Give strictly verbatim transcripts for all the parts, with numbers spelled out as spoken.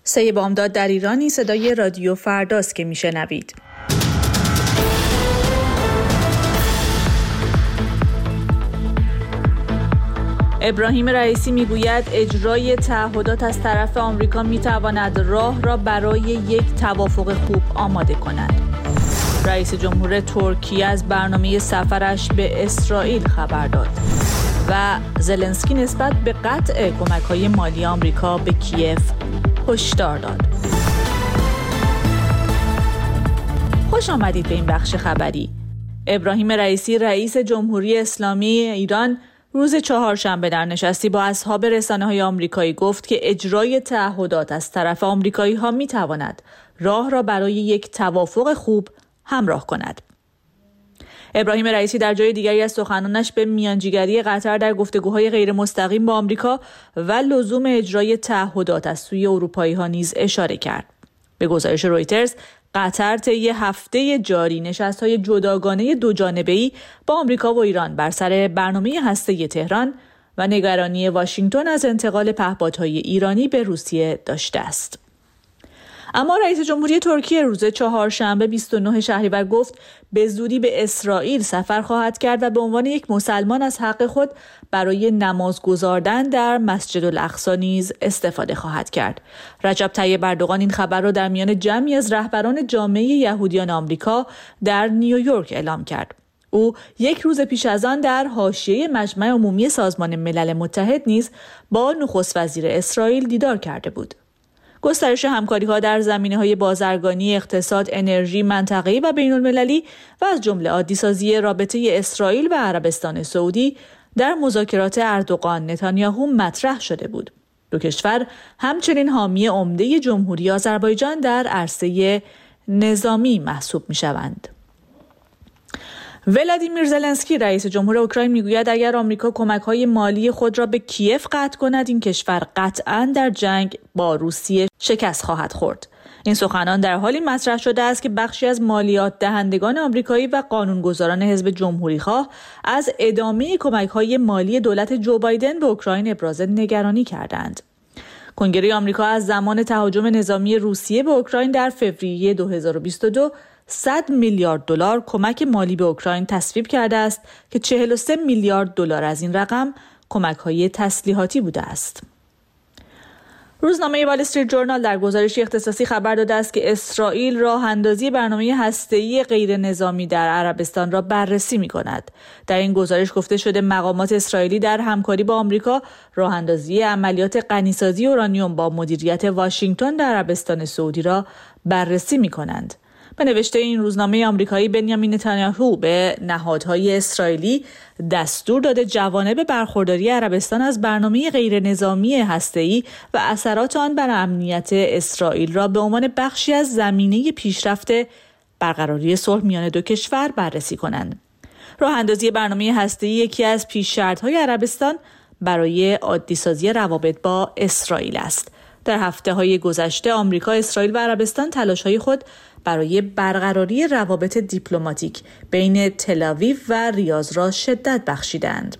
سه بامداد در ایرانی صدای رادیو فرداست که میشنوید. ابراهیم رئیسی میگوید اجرای تعهدات از طرف آمریکا میتواند راه را برای یک توافق خوب آماده کند. رئیس جمهور ترکیه از برنامه سفرش به اسرائیل خبر داد و زلنسکی نسبت به قطع کمک‌های مالی آمریکا به کیف هشدار داد. خوش آمدید به این بخش خبری. ابراهیم رئیسی رئیس جمهوری اسلامی ایران روز چهارشنبه در نشستی با اصحاب رسانه‌های آمریکایی گفت که اجرای تعهدات از طرف آمریکایی‌ها می‌تواند راه را برای یک توافق خوب همراه کند. ابراهیم رئیسی در جای دیگری از سخنانش به میانجیگری قطر در گفتگوهای غیر مستقیم با آمریکا و لزوم اجرای تعهدات از سوی اروپایی‌ها نیز اشاره کرد. به گزارش رویترز، قطر طی هفته جاری نشست‌های جداگانه دوجانبه‌ای با آمریکا و ایران بر سر برنامه هسته‌ای تهران و نگرانی واشنگتن از انتقال پهپادهای ایرانی به روسیه داشته است. اما رئیس جمهوری ترکیه روز چهارشنبه بیست و نه شهریور گفت به زودی به اسرائیل سفر خواهد کرد و به عنوان یک مسلمان از حق خود برای نماز گزاردن در مسجد الاقصی نیز استفاده خواهد کرد. رجب طیب اردوغان این خبر را در میان جمعی از رهبران جامعه یهودیان آمریکا در نیویورک اعلام کرد. او یک روز پیش از آن در حاشیه مجمع عمومی سازمان ملل متحد نیز با نخست وزیر اسرائیل دیدار کرده بود. گسترش همکاری‌ها در زمینه‌های بازرگانی، اقتصاد، انرژی، منطقه‌ای و بین‌المللی و از جمله عادی‌سازی رابطه اسرائیل و عربستان سعودی در مذاکرات اردوغان نتانیاهو مطرح شده بود. دو کشور همچنین حامی عمده جمهوری آذربایجان در عرصه نظامی محسوب می‌شوند. ولادیمیر زلنسکی رئیس جمهور اوکراین میگوید اگر آمریکا کمک‌های مالی خود را به کیف قطع کند این کشور قطعاً در جنگ با روسیه شکست خواهد خورد. این سخنان در حالی مطرح شده است که بخشی از مالیات دهندگان آمریکایی و قانونگذاران حزب جمهوری‌خواه از ادامه کمک‌های مالی دولت جو بایدن به اوکراین ابراز نگرانی کردند. کنگره آمریکا از زمان تهاجم نظامی روسیه به اوکراین در فوریه دو هزار و بیست و دو صد میلیارد دلار کمک مالی به اوکراین تصویب کرده است که چهل و سه میلیارد دلار از این رقم کمک‌های تسلیحاتی بوده است. روزنامه وال استریت جورنال در گزارشی اختصاصی خبر داده است که اسرائیل راه اندازی برنامه هسته‌ای غیر نظامی در عربستان را بررسی می‌کند. در این گزارش گفته شده مقامات اسرائیلی در همکاری با آمریکا راه اندازی عملیات غنیسازی اورانیوم با مدیریت واشنگتن در عربستان سعودی را بررسی می‌کنند. به نوشته این روزنامه آمریکایی بنیامین نتانیاهو به نهادهای اسرائیلی دستور داده جوانب برخورداری عربستان از برنامه غیر نظامی هسته‌ای و اثرات آن بر امنیت اسرائیل را به عنوان بخشی از زمینه پیشرفت برقراری صلح میان دو کشور بررسی کنند. راه اندازی برنامه هسته‌ای یکی از پیش شرط‌های عربستان برای عادی‌سازی روابط با اسرائیل است. در هفته‌های گذشته آمریکا، اسرائیل و عربستان تلاش‌های خود برای برقراری روابط دیپلماتیک بین تل‌آویو و ریاض را شدت بخشیدند.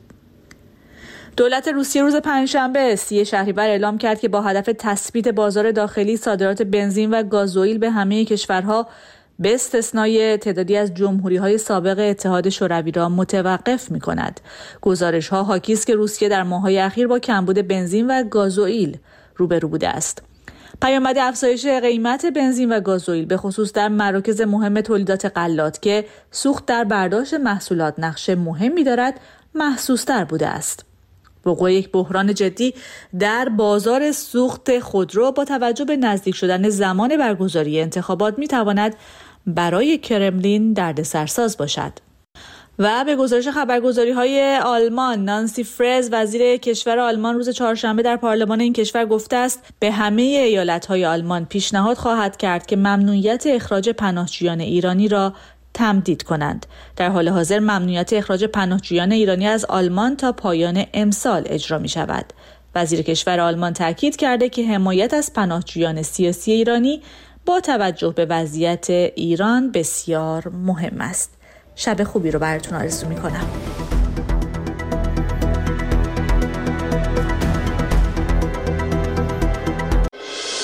دولت روسیه روز پنجشنبه سی شهریور اعلام کرد که با هدف تثبیت بازار داخلی صادرات بنزین و گازوئیل به همه کشورها به استثنای تعدادی از جمهوری‌های سابق اتحاد شوروی را متوقف می‌کند. گزارش‌ها حاکی است که روسیه در ماه‌های اخیر با کمبود بنزین و گازوئیل روبرو بوده است. پیامد افزایش قیمت بنزین و گازوئیل به خصوص در مراکز مهم تولیدات غلات که سوخت در برداشت محصولات نقش مهمی دارد محسوس‌تر بوده است. وقوع یک بحران جدی در بازار سوخت خودرو با توجه به نزدیک شدن زمان برگزاری انتخابات می‌تواند برای کرملین دردسرساز باشد. و به گزارش خبرگزاری‌های آلمان، نانسی فرز وزیر کشور آلمان روز چهارشنبه در پارلمان این کشور گفته است به همه ایالت‌های آلمان پیشنهاد خواهد کرد که ممنوعیت اخراج پناهجویان ایرانی را تمدید کنند. در حال حاضر ممنوعیت اخراج پناهجویان ایرانی از آلمان تا پایان امسال اجرا می‌شود. وزیر کشور آلمان تاکید کرده که حمایت از پناهجویان سیاسی ایرانی با توجه به وضعیت ایران بسیار مهم است. شب خوبی رو براتون آرزو می‌کنم.